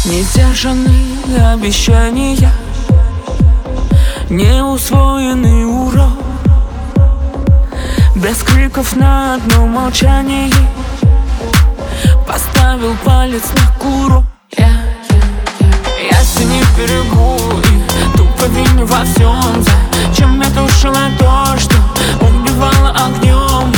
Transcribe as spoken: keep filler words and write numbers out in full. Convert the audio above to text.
Не сдержанные обещания, не усвоенный урок, без криков на одном молчании поставил палец на курок. Я, я синий в берегу и тупо виню во всем. Зачем я тушила то, что убивало огнем?